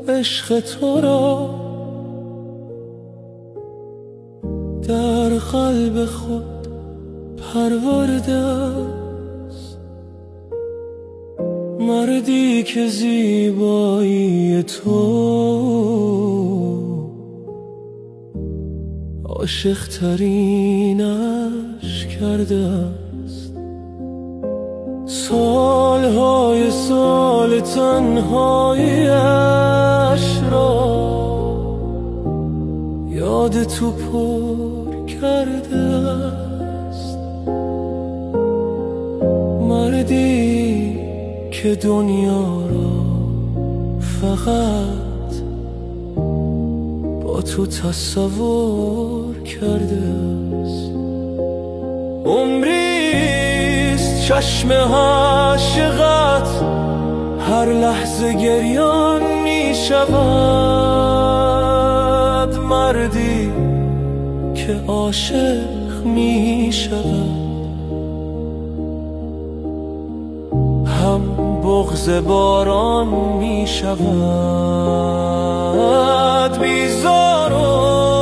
عشق تو را در قلب خود پرورده است. مردی که زیبایی تو عاشق ترینش کرده است. سالهای سال تنهاییش را یاد تو پر کرده است. مردی که دنیا را فقط با تو تصور کرده است. عمریست چشم عاشقت هر لحظه گریان می شود. مردی که عاشق می شود هم بغض باران می شود. بیزار و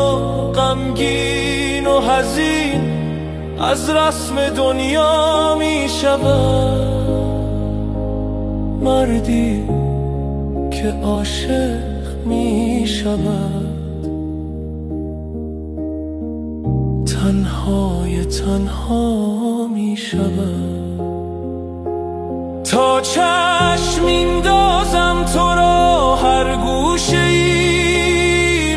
غمگین و حزین از رسم دنیا می شود. مردی که عاشق می شود تنهای تنها می شود. تا چشم میندازم تو را هر گوشه ای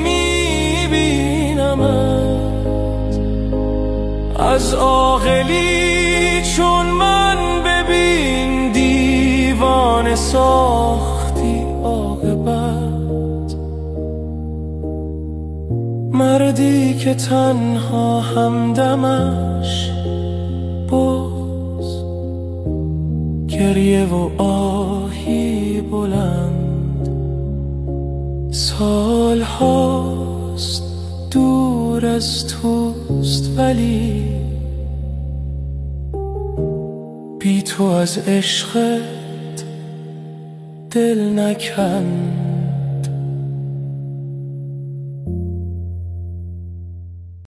میبینمت. از عاقلی چون من ببین دیوانه ساختی عاقبت. مردی که تنها همدمش باز گریه و آهی بلند. سال هاست دور از توست ولی بی تو از عشقت دل نکند.